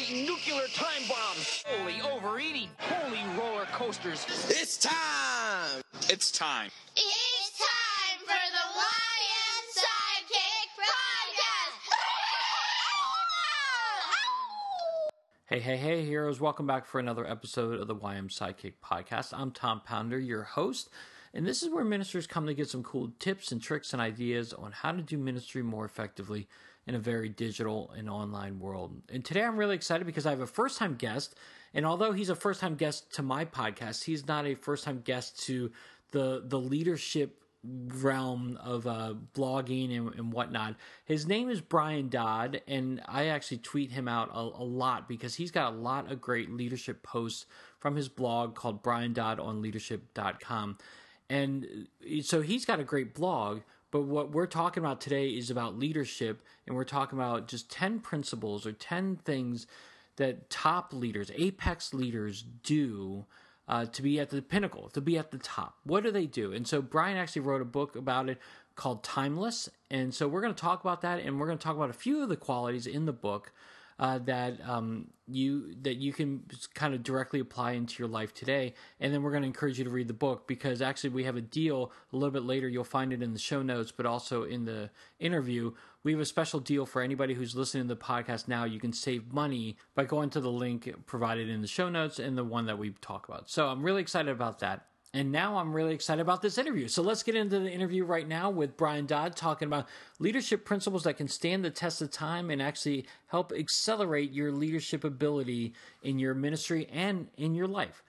holy nuclear time bombs, holy overeating, holy roller coasters. It's time! It's time. It's time for the YM Sidekick Podcast! Hey, heroes. Welcome back for another episode of the YM Sidekick Podcast. I'm Tom Pounder, your host, and this is where ministers come to get some cool tips and tricks and ideas on how to do ministry more effectively in a very digital and online world. And today I'm really excited because I have a first-time guest, and although he's a first-time guest to my podcast, he's not a first-time guest to the leadership realm of blogging and whatnot. His name is Brian Dodd, and I actually tweet him out a lot because he's got a lot of great leadership posts from his blog called briandoddonleadership.com. And so he's got a great blog, but what we're talking about today is about leadership, and we're talking about just 10 principles or 10 things that top leaders, apex leaders do to be at the pinnacle, to be at the top. What do they do? And so Brian actually wrote a book about it called Timeless. And so we're going to talk about that, and we're going to talk about a few of the qualities in the book that you can kind of directly apply into your life today. And then we're going to encourage you to read the book, because actually we have a deal a little bit later. You'll find it in the show notes, but also in the interview. We have a special deal for anybody who's listening to the podcast now. You can save money by going to the link provided in the show notes and the one that we talk about. So I'm really excited about that. And now I'm really excited about this interview. So let's get into the interview right now with Brian Dodd, talking about leadership principles that can stand the test of time and actually help accelerate your leadership ability in your ministry and in your life.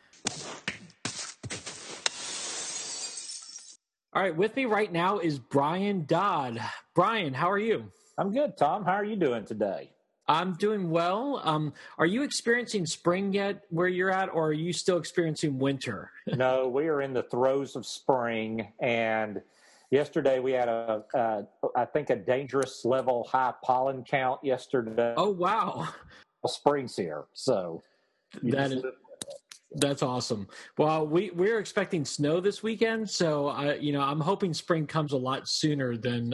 All right, with me right now is Brian Dodd. Brian, how are you? I'm good, Tom. How are you doing today? I'm doing well. Are you experiencing spring yet where you're at, or are you still experiencing winter? No, we are in the throes of spring, and yesterday we had I think a dangerous level high pollen count yesterday. Oh, wow. Spring's here, so that's awesome. Well, we're expecting snow this weekend, so I'm hoping spring comes a lot sooner than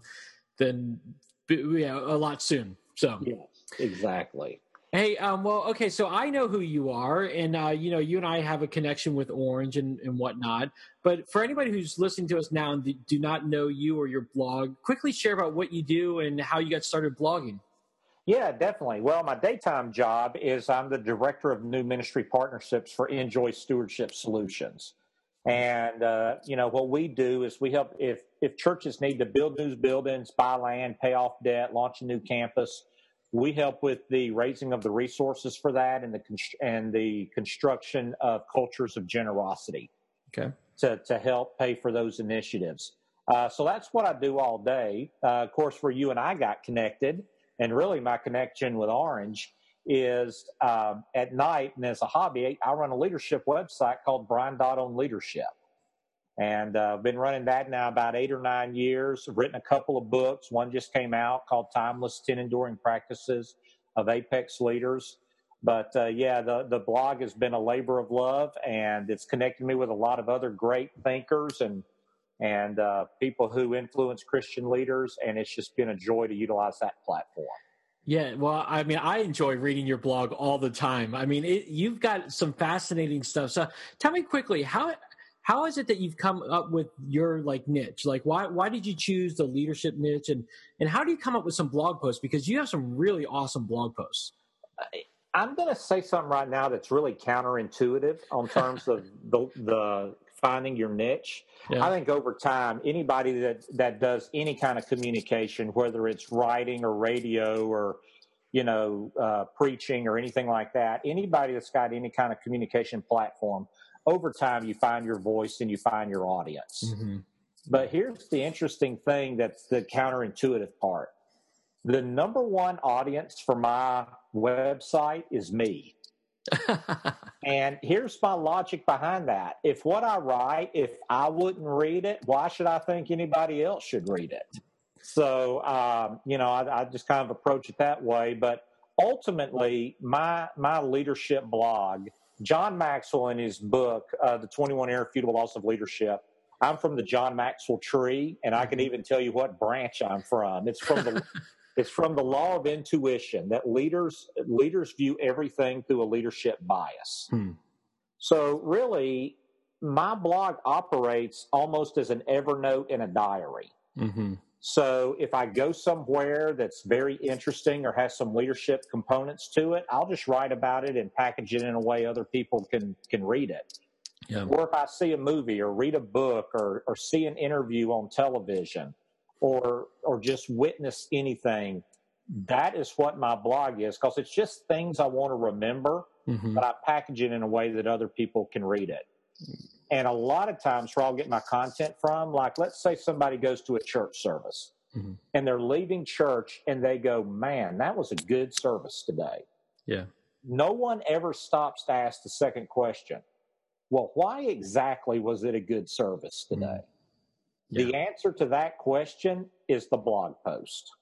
a lot soon. So yes, exactly. Hey, okay. So I know who you are, and you and I have a connection with Orange and whatnot. But for anybody who's listening to us now and do not know you or your blog, quickly share about what you do and how you got started blogging. Yeah, definitely. Well, my daytime job is I'm the director of new ministry partnerships for Enjoy Stewardship Solutions. And, what we do is we help if churches need to build new buildings, buy land, pay off debt, launch a new campus, we help with the raising of the resources for that and the construction of cultures of generosity. Okay. To help pay for those initiatives. So that's what I do all day. Of course, where you and I got connected, and really my connection with Orange is at night, and as a hobby, I run a leadership website called Brian Dodd on Leadership. And I've been running that now about 8 or 9 years. I've written a couple of books. One just came out called Timeless, 10 Enduring Practices of Apex Leaders. But the blog has been a labor of love, and it's connected me with a lot of other great thinkers and people who influence Christian leaders. And it's just been a joy to utilize that platform. Yeah, well, I mean, I enjoy reading your blog all the time. I mean, you've got some fascinating stuff. So tell me quickly, how is it that you've come up with your niche? Like, why did you choose the leadership niche, and how do you come up with some blog posts? Because you have some really awesome blog posts. I'm going to say something right now that's really counterintuitive on terms of the finding your niche. Yeah. I think over time, anybody that does any kind of communication, whether it's writing or radio or preaching or anything like that, anybody that's got any kind of communication platform, over time you find your voice and you find your audience. Mm-hmm. But here's the interesting thing, that's the counterintuitive part. The number one audience for my website is me. And here's my logic behind that. If what I write, if I wouldn't read it, why should I think anybody else should read it? So, I just kind of approach it that way. But ultimately, my leadership blog, John Maxwell in his book, The 21 Irrefutable Laws of Leadership, I'm from the John Maxwell tree, and I can even tell you what branch I'm from. It's from the It's from the law of intuition that leaders view everything through a leadership bias. So really, my blog operates almost as an Evernote in a diary. So if I go somewhere that's very interesting or has some leadership components to it, I'll just write about it and package it in a way other people can read it. Yeah. Or if I see a movie or read a book or see an interview on television or just witness anything, that is what my blog is, because it's just things I want to remember, but I package it in a way that other people can read it. And a lot of times where I'll get my content from, like let's say somebody goes to a church service and they're leaving church and they go, man, that was a good service today. Yeah. No one ever stops to ask the second question. Well, why exactly was it a good service today? Yeah. The answer to that question is the blog post.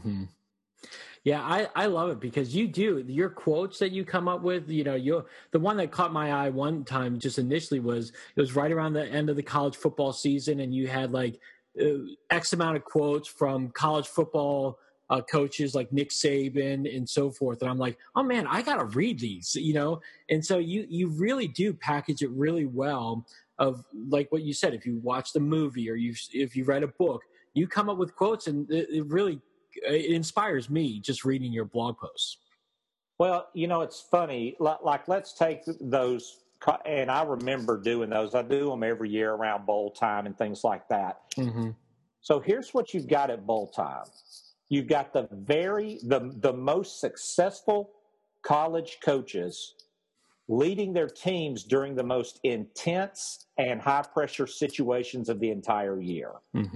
Yeah, I love it because you do your quotes that you come up with. You know, the one that caught my eye one time just initially was it was right around the end of the college football season, and you had like X amount of quotes from college football coaches like Nick Saban and so forth. And I'm like, oh man, I got to read these, you know? And so you really do package it really well of like what you said, if you watch the movie or if you read a book, you come up with quotes and it really inspires me just reading your blog posts. Well, you know, it's funny. Like let's take those, and I remember doing those. I do them every year around bowl time and things like that. So here's what you've got at bowl time. You've got the most successful college coaches leading their teams during the most intense and high-pressure situations of the entire year.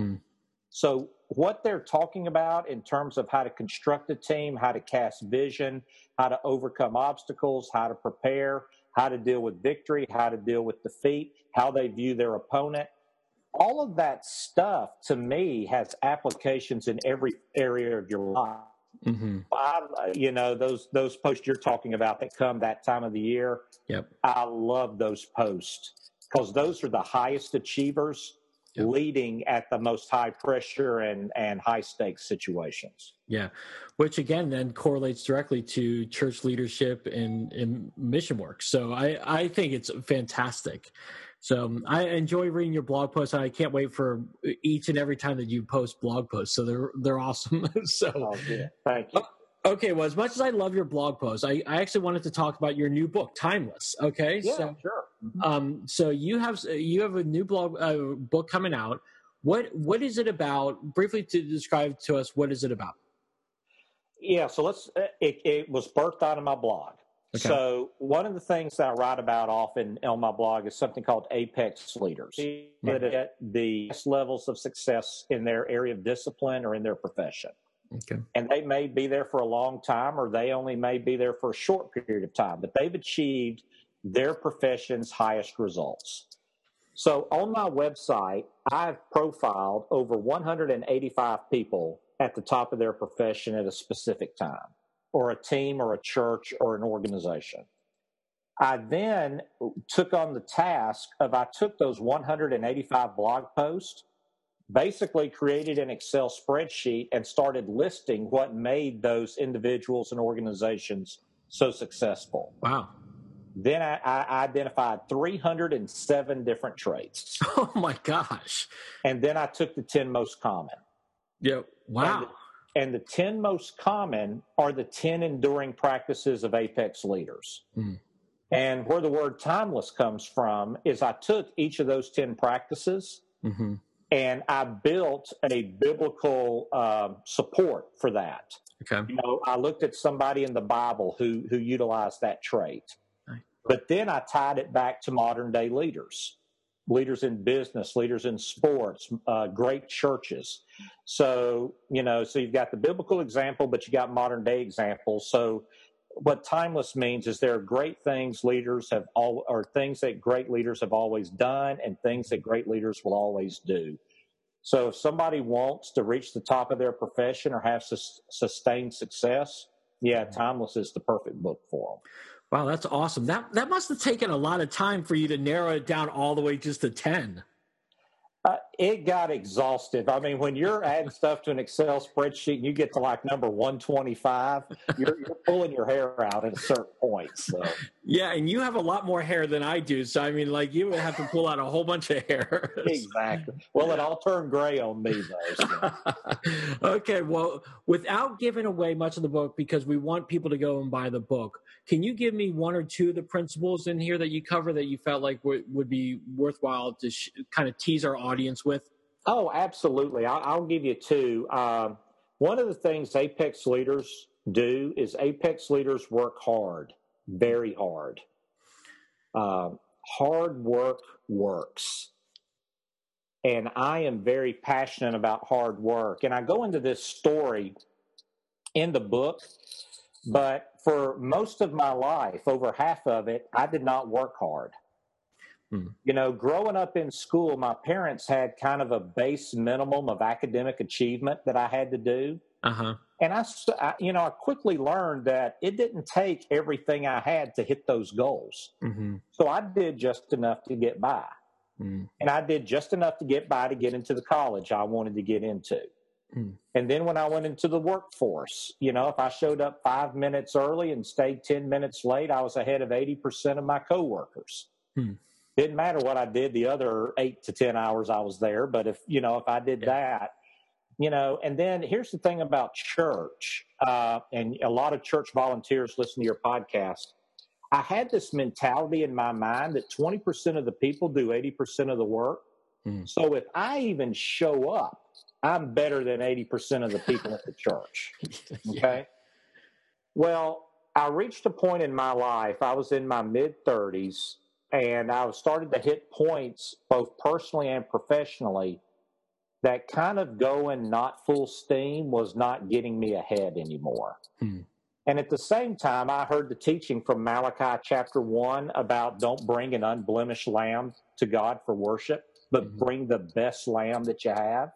So what they're talking about in terms of how to construct a team, how to cast vision, how to overcome obstacles, how to prepare, how to deal with victory, how to deal with defeat, how they view their opponent, all of that stuff to me has applications in every area of your life. You know, those posts you're talking about that come that time of the year. Yep. I love those posts because those are the highest achievers leading at the most high pressure and high stakes situations. Yeah. Which again, then correlates directly to church leadership and mission work. So I think it's fantastic. So I enjoy reading your blog posts, and I can't wait for each and every time that you post blog posts. So they're awesome. So thank you. Okay, well, as much as I love your blog posts, I actually wanted to talk about your new book, Timeless. Okay, yeah, sure. So you have a new book coming out. What is it about? Briefly to describe to us, what is it about? Yeah, so it was birthed out of my blog. Okay. So one of the things that I write about often on my blog is something called Apex Leaders, that at the levels of success in their area of discipline or in their profession. Okay. And they may be there for a long time, or they only may be there for a short period of time, but they've achieved their profession's highest results. So on my website, I've profiled over 185 people at the top of their profession at a specific time, or a team or a church or an organization. I then took on the task of, I took those 185 blog posts, basically created an Excel spreadsheet and started listing what made those individuals and organizations so successful. Wow. Then I identified 307 different traits. Oh my gosh. And then I took the 10 most common. Yep. Wow. And the 10 most common are the 10 enduring practices of apex leaders. And where the word timeless comes from is I took each of those 10 practices and I built a biblical support for that. Okay. You know, I looked at somebody in the Bible who utilized that trait. Right. But then I tied it back to modern day leaders in business, leaders in sports, great churches. So, you know, so you've got the biblical example, but you got modern day examples. So what timeless means is there are great things things that great leaders have always done and things that great leaders will always do. So if somebody wants to reach the top of their profession or have sustained success, Timeless is the perfect book for them. Wow, that's awesome. That must have taken a lot of time for you to narrow it down all the way just to 10. it got exhaustive. I mean, when you're adding stuff to an Excel spreadsheet and you get to like number 125, you're pulling your hair out at a certain point. So Yeah, and you have a lot more hair than I do. So, I mean, like, you would have to pull out a whole bunch of hair. exactly. Well, it all turned gray on me, though. So. Okay, well, without giving away much of the book, because we want people to go and buy the book, can you give me one or two of the principles in here that you cover that you felt like would be worthwhile to kind of tease our audience with? Oh, absolutely. I'll give you two. One of the things Apex leaders do is Apex leaders work hard, very hard. Hard work works. And I am very passionate about hard work. And I go into this story in the book, but for most of my life, over half of it, I did not work hard. You know, growing up in school, my parents had kind of a base minimum of academic achievement that I had to do. Uh-huh. And I quickly learned that it didn't take everything I had to hit those goals. Mm-hmm. So I did just enough to get by. And I did just enough to get by to get into the college I wanted to get into. And then when I went into the workforce, you know, if I showed up 5 minutes early and stayed 10 minutes late, I was ahead of 80% of my coworkers. Didn't matter what I did the other 8 to 10 hours I was there. But if I did that, you know, and then here's the thing about church, and a lot of church volunteers listen to your podcast. I had this mentality in my mind that 20% of the people do 80% of the work. So if I even show up, I'm better than 80% of the people at the church. Okay. Well, I reached a point in my life, I was in my mid-30s, and I was starting to hit points both personally and professionally that kind of going not full steam was not getting me ahead anymore. And at the same time, I heard the teaching from Malachi chapter 1 about don't bring an unblemished lamb to God for worship, but bring the best lamb that you have.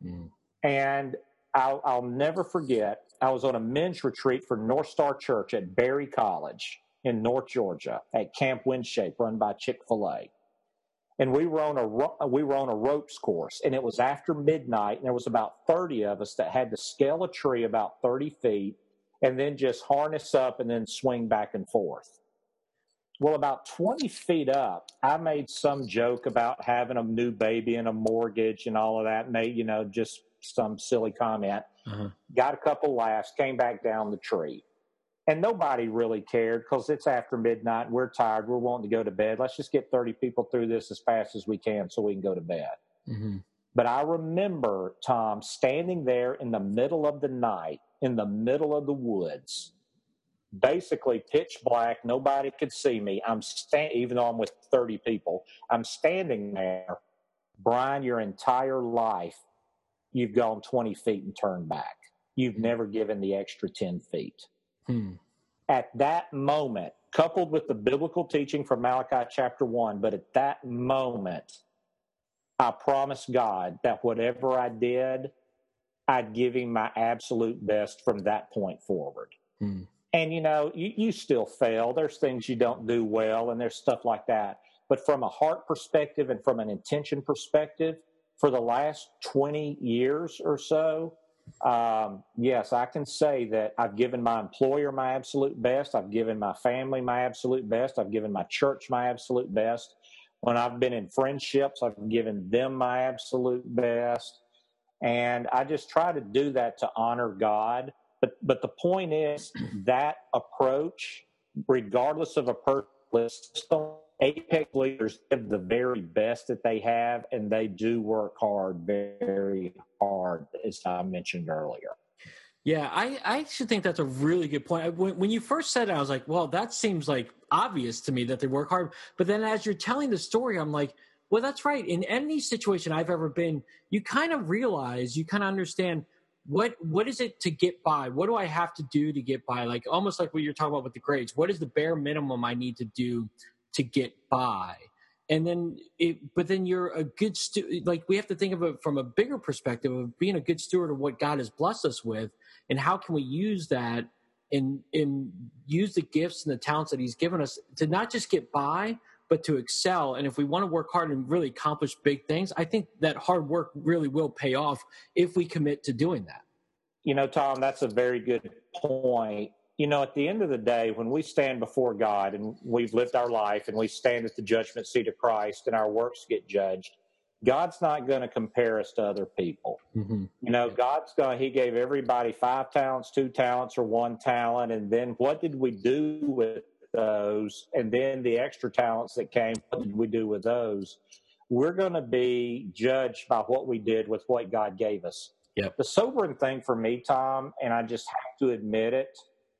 And I'll never forget, I was on a men's retreat for North Star Church at Berry College in North Georgia at Camp Windshape run by Chick-fil-A. And we were on a ropes course, and it was after midnight, and there was about 30 of us that had to scale a tree about 30 feet and then just harness up and then swing back and forth. Well, about 20 feet up, I made some joke about having a new baby and a mortgage and all of that, made, you know, just some silly comment. Got a couple laughs, came back down the tree. And nobody really cared because it's after midnight. We're tired. We're wanting to go to bed. Let's just get 30 people through this as fast as we can so we can go to bed. But I remember, Tom, standing there in the middle of the night, in the middle of the woods, basically pitch black. Nobody could see me. Even though I'm with 30 people, I'm standing there. Brian, your entire life, you've gone 20 feet and turned back. You've never given the extra 10 feet. At that moment, coupled with the biblical teaching from Malachi chapter 1, but at that moment, I promised God that whatever I did, I'd give him my absolute best from that point forward. And, you know, you still fail. There's things you don't do well, and there's stuff like that. But from a heart perspective and from an intention perspective, for the last 20 years or so, yes, I can say that I've given my employer my absolute best. I've given my family my absolute best. I've given my church my absolute best. When I've been in friendships, I've given them my absolute best. And I just try to do that to honor God. But the point is that approach, regardless of a personal system, Apex leaders give the very best that they have, and they do work hard, very hard, as I mentioned earlier. Yeah, I actually think that's a really good point. When you first said it, I was like, well, that seems like obvious to me that they work hard. But then as you're telling the story, I'm like, well, that's right. In any situation I've ever been, you kind of realize, you kind of understand what is it to get by? What do I have to do to get by? Like almost like what you're talking about with the grades. What is the bare minimum I need to do to get by? And then, but then you're a good like we have to think of it from a bigger perspective of being a good steward of what God has blessed us with, and how can we use that and use the gifts and the talents that He's given us to not just get by, but to excel. And if we want to work hard and really accomplish big things, I think that hard work really will pay off if we commit to doing that. You know, Tom, that's a very good point. You know, at the end of the day, when we stand before God and we've lived our life and we stand at the judgment seat of Christ and our works get judged, God's not going to compare us to other people. Mm-hmm. You know, He gave everybody 5 talents, 2 talents, or 1 talent. And then what did we do with those? And then the extra talents that came, what did we do with those? We're going to be judged by what we did with what God gave us. Yep. The sobering thing for me, Tom, and I just have to admit it,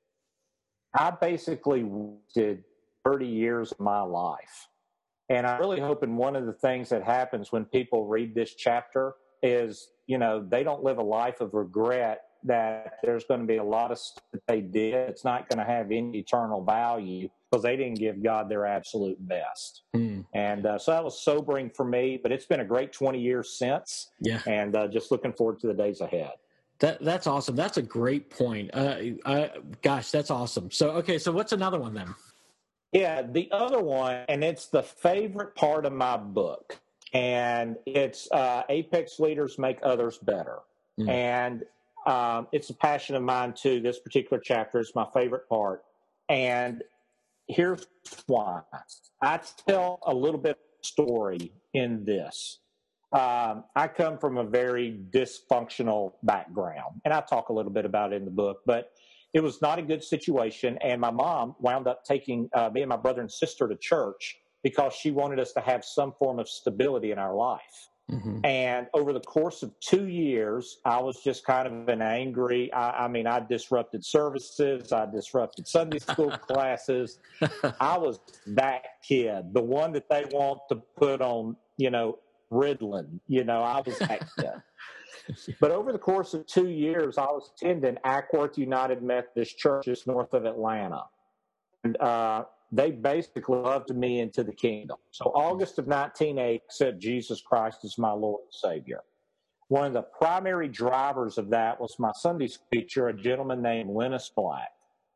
I basically did 30 years of my life. And I'm really hoping one of the things that happens when people read this chapter is, you know, they don't live a life of regret, that there's going to be a lot of stuff that they did. It's not going to have any eternal value because they didn't give God their absolute best. And so that was sobering for me, but it's been a great 20 years since. Yeah. And just looking forward to the days ahead. That's awesome. That's a great point. Gosh, that's awesome. So, okay, so what's another one then? Yeah, the other one, and it's the favorite part of my book, and it's Apex Leaders Make Others Better. And it's a passion of mine, too. This particular chapter is my favorite part. And here's why. I tell a little bit of story in this. I come from a very dysfunctional background, and I talk a little bit about it in the book, but it was not a good situation, and my mom wound up taking me and my brother and sister to church because she wanted us to have some form of stability in our life. Mm-hmm. And over the course of 2 years, I was just kind of an angry, I disrupted services, I disrupted Sunday school classes. I was that kid, the one that they want to put on, Ritalin. I was that kid. But over the course of 2 years, I was attending Ackworth United Methodist Churches north of Atlanta. And they basically loved me into the kingdom. So August of 1980, I accepted Jesus Christ as my Lord and Savior. One of the primary drivers of that was my Sunday school teacher, a gentleman named Linus Black.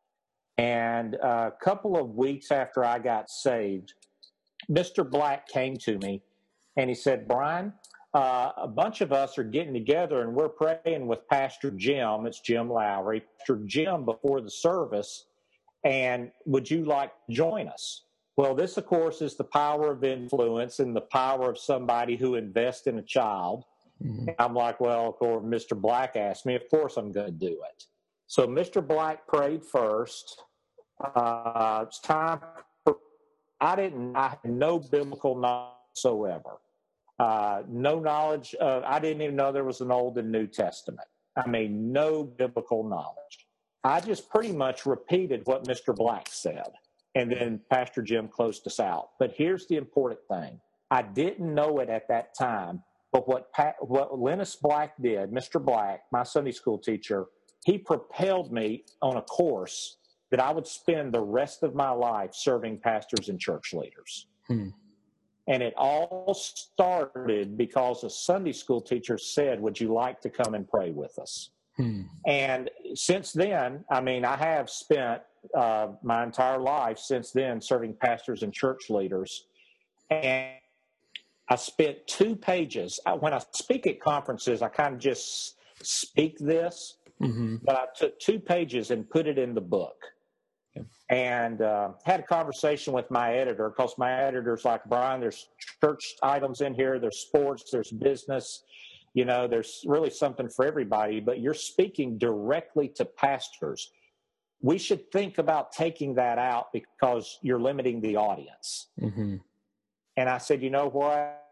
And a couple of weeks after I got saved, Mr. Black came to me and he said, "Brian, a bunch of us are getting together and we're praying with Pastor Jim." It's Jim Lowry, Pastor Jim, before the service. And would you like to join us? Well, this, of course, is the power of influence and the power of somebody who invests in a child. Mm-hmm. I'm like, well, of course, Mr. Black asked me, of course I'm going to do it. So Mr. Black prayed first. It's time for, I had no biblical knowledge whatsoever. No knowledge of, I didn't even know there was an Old and New Testament. No biblical knowledge. I just pretty much repeated what Mr. Black said, and then Pastor Jim closed us out. But here's the important thing. I didn't know it at that time, but what Linus Black did, Mr. Black, my Sunday school teacher, he propelled me on a course that I would spend the rest of my life serving pastors and church leaders. And it all started because a Sunday school teacher said, "Would you like to come and pray with us?" And since then, I have spent my entire life since then serving pastors and church leaders. And I spent 2 pages. When I speak at conferences, I kind of just speak this, but I took 2 pages and put it in the book. And had a conversation with my editor, because my editor's like, "Brian, there's church items in here, there's sports, there's business. There's really something for everybody, but you're speaking directly to pastors. We should think about taking that out because you're limiting the audience." Mm-hmm. And I said, "You know what?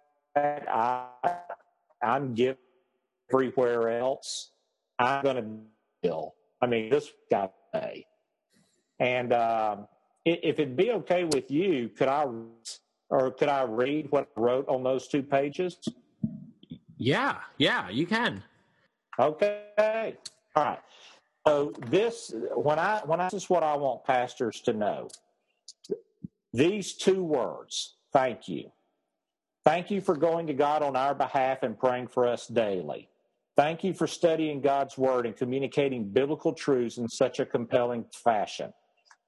I'm giving everywhere else. I'm going to bill. This got to pay." And if it'd be okay with you, could I read what I wrote on those 2 pages? Yeah, you can. Okay. All right. So this is what I want pastors to know. These 2 words, thank you. Thank you for going to God on our behalf and praying for us daily. Thank you for studying God's word and communicating biblical truths in such a compelling fashion.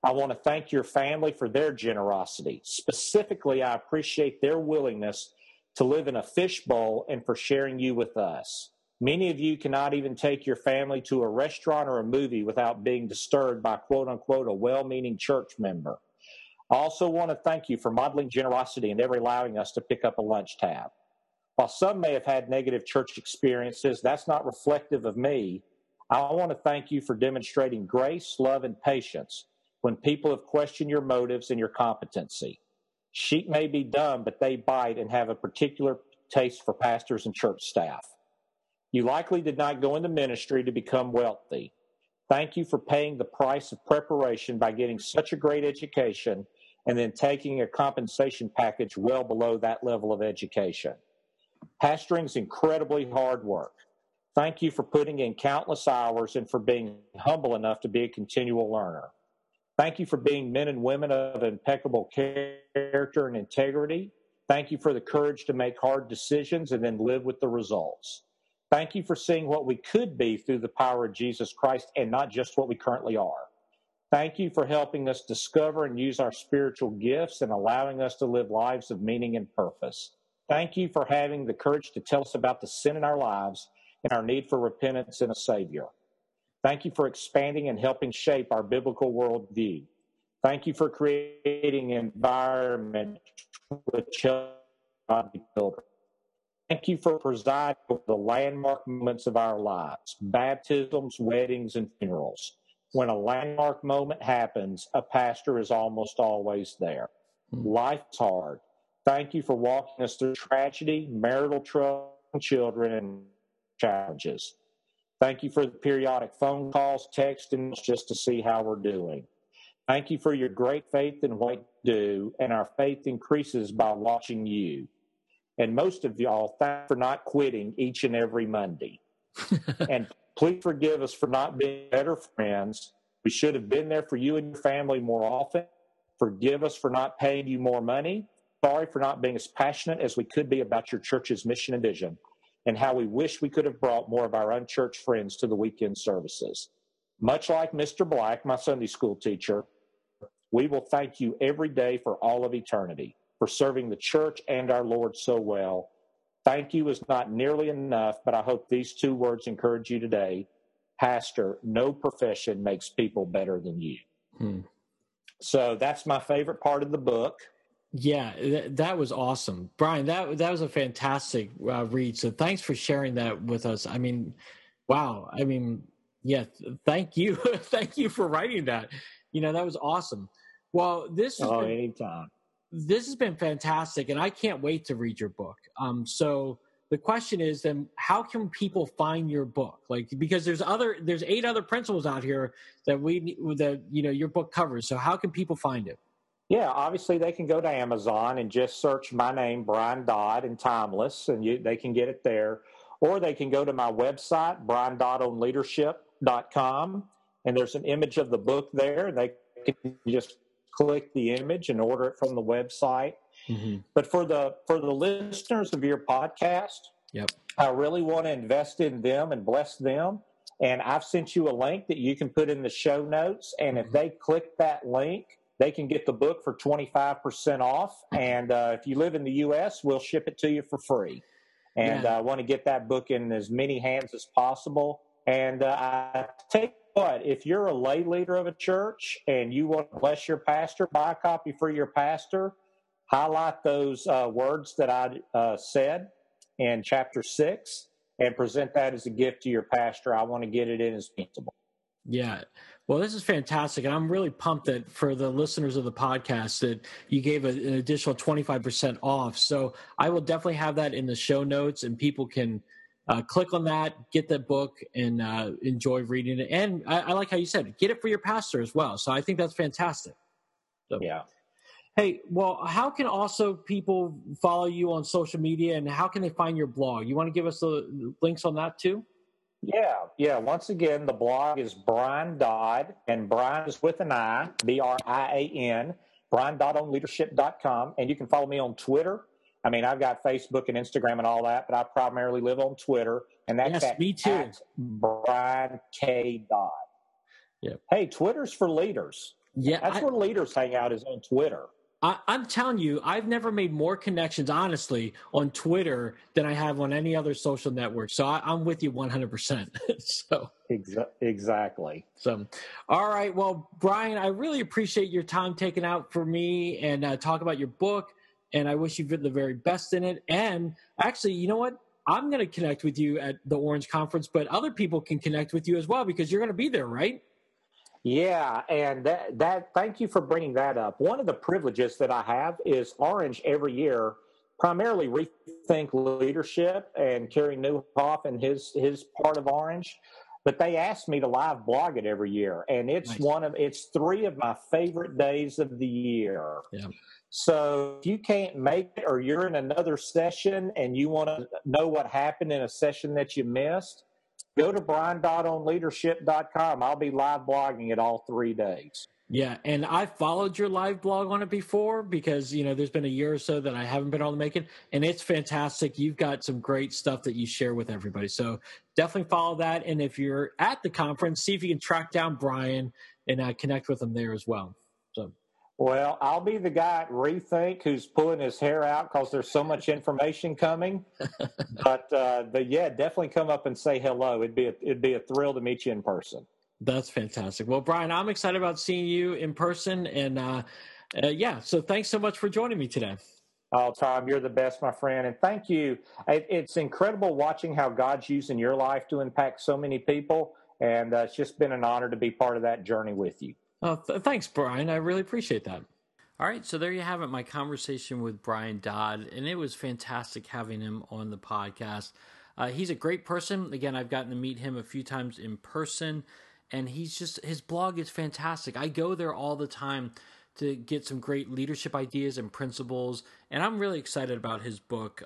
I want to thank your family for their generosity. Specifically, I appreciate their willingness to live in a fishbowl and for sharing you with us. Many of you cannot even take your family to a restaurant or a movie without being disturbed by, quote unquote, a well-meaning church member. I also want to thank you for modeling generosity and never allowing us to pick up a lunch tab. While some may have had negative church experiences, that's not reflective of me. I want to thank you for demonstrating grace, love, and patience when people have questioned your motives and your competency. Sheep may be dumb, but they bite and have a particular taste for pastors and church staff. You likely did not go into ministry to become wealthy. Thank you for paying the price of preparation by getting such a great education and then taking a compensation package well below that level of education. Pastoring is incredibly hard work. Thank you for putting in countless hours and for being humble enough to be a continual learner. Thank you for being men and women of impeccable character and integrity. Thank you for the courage to make hard decisions and then live with the results. Thank you for seeing what we could be through the power of Jesus Christ and not just what we currently are. Thank you for helping us discover and use our spiritual gifts and allowing us to live lives of meaning and purpose. Thank you for having the courage to tell us about the sin in our lives and our need for repentance and a Savior. Thank you for expanding and helping shape our biblical worldview. Thank you for creating an environment which helps godly children. Thank you for presiding over the landmark moments of our lives, baptisms, weddings, and funerals. When a landmark moment happens, a pastor is almost always there. Life's hard. Thank you for walking us through tragedy, marital trouble, children, and challenges. Thank you for the periodic phone calls, texting just to see how we're doing. Thank you for your great faith in what you do, and our faith increases by watching you. And most of y'all, thank you for not quitting each and every Monday. And please forgive us for not being better friends. We should have been there for you and your family more often. Forgive us for not paying you more money. Sorry for not being as passionate as we could be about your church's mission and vision, and how we wish we could have brought more of our unchurched friends to the weekend services. Much like Mr. Black, my Sunday school teacher, we will thank you every day for all of eternity for serving the church and our Lord so well. Thank you is not nearly enough, but I hope these two words encourage you today. Pastor, no profession makes people better than you. So that's my favorite part of the book. Yeah, that was awesome. Brian, that was a fantastic read. So thanks for sharing that with us. I mean, wow. I mean, yeah, thank you. Thank you for writing that. That was awesome. Well, anytime. This has been fantastic, and I can't wait to read your book. So the question is then, how can people find your book? Because there's 8 other principles out here that your book covers. So how can people find it? Yeah, obviously they can go to Amazon and just search my name, Brian Dodd, and Timeless, and they can get it there. Or they can go to my website, briandoddonleadership.com, and there's an image of the book there. And they can just click the image and order it from the website. Mm-hmm. But for the listeners of your podcast, I really want to invest in them and bless them. And I've sent you a link that you can put in the show notes. And if they click that link, they can get the book for 25% off. And if you live in the U.S., we'll ship it to you for free. And I want to get that book in as many hands as possible. And I take what, if you're a lay leader of a church and you want to bless your pastor, buy a copy for your pastor, highlight those words that I said in chapter 6, and present that as a gift to your pastor. I want to get it in as possible. Yeah. Well, this is fantastic. And I'm really pumped that for the listeners of the podcast that you gave an additional 25% off. So I will definitely have that in the show notes, and people can click on that, get the book, and enjoy reading it. And I like how you said, get it for your pastor as well. So I think that's fantastic. So, yeah. Hey, well, how can also people follow you on social media, and how can they find your blog? You want to give us the links on that too? Yeah. Once again, the blog is Brian Dodd, and Brian is with an I, BRIAN, briandoddonleadership.com. And you can follow me on Twitter. I mean, I've got Facebook and Instagram and all that, but I primarily live on Twitter. And that's me too. at Brian K. Dodd. Yep. Hey, Twitter's for leaders. Yeah, That's where leaders hang out, is on Twitter. I'm telling you, I've never made more connections, honestly, on Twitter than I have on any other social network. So I'm with you 100%. So Exactly. So, all right. Well, Brian, I really appreciate your time taken out for me and talk about your book. And I wish you the very best in it. And actually, you know what? I'm going to connect with you at the Orange Conference, but other people can connect with you as well because you're going to be there, right? Yeah, and that thank you for bringing that up. One of the privileges that I have is Orange every year primarily rethink leadership and Kerry Newhoff and his part of Orange. But they asked me to live blog it every year, and it's Nice. it's 3 of my favorite days of the year. Yeah. So if you can't make it, or you're in another session and you want to know what happened in a session that you missed, go to brian.onleadership.com. I'll be live blogging it all 3 days. Yeah, and I followed your live blog on it before because, you know, there's been a year or so that I haven't been able to make it, and it's fantastic. You've got some great stuff that you share with everybody. So definitely follow that, and if you're at the conference, see if you can track down Brian and connect with him there as well. So. Well, I'll be the guy at Rethink who's pulling his hair out because there's so much information coming. but yeah, definitely come up and say hello. It'd be a thrill to meet you in person. That's fantastic. Well, Brian, I'm excited about seeing you in person. And yeah, so thanks so much for joining me today. Oh, Tom, you're the best, my friend. And thank you. It's incredible watching how God's using your life to impact so many people. And it's just been an honor to be part of that journey with you. Oh, thanks, Brian. I really appreciate that. All right, so there you have it, my conversation with Brian Dodd. And it was fantastic having him on the podcast. He's a great person. Again, I've gotten to meet him a few times in person. And his blog is fantastic. I go there all the time to get some great leadership ideas and principles. And I'm really excited about his book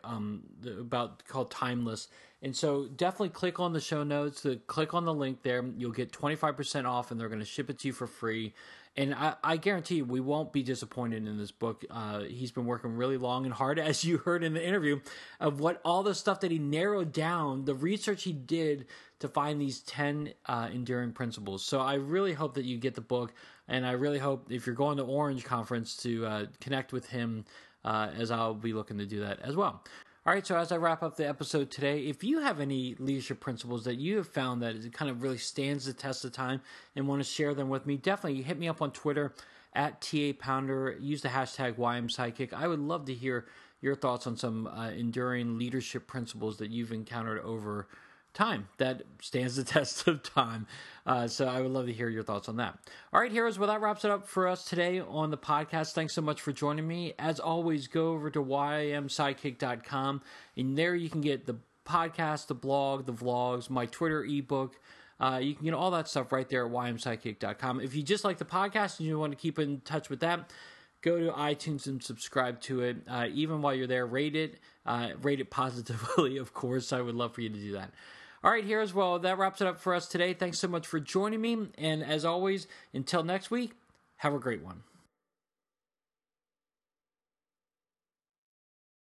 called Timeless. And so definitely click on the show notes, click on the link there. You'll get 25% off, and they're going to ship it to you for free. And I guarantee you, we won't be disappointed in this book. He's been working really long and hard, as you heard in the interview, of what all the stuff that he narrowed down, the research he did to find these 10 enduring principles. So I really hope that you get the book, and I really hope if you're going to Orange Conference to connect with him, as I'll be looking to do that as well. All right, so as I wrap up the episode today, if you have any leadership principles that you have found that it kind of really stands the test of time and want to share them with me, definitely hit me up on Twitter at @TAPounder. Use the hashtag YMSidekick. I would love to hear your thoughts on some enduring leadership principles that you've encountered over time that stands the test of time. So I would love to hear your thoughts on that. All right, heroes, well, that wraps it up for us today on the podcast. Thanks so much for joining me. As always, go over to ymsidekick.com, and there you can get the podcast, the blog, the vlogs, my Twitter ebook. You can get all that stuff right there at ymsidekick.com. If you just like the podcast and you want to keep in touch with that, go to iTunes and subscribe to it. Even while you're there, rate it positively, of course. I would love for you to do that. All right, heroes, well, that wraps it up for us today. Thanks so much for joining me. And as always, until next week, have a great one.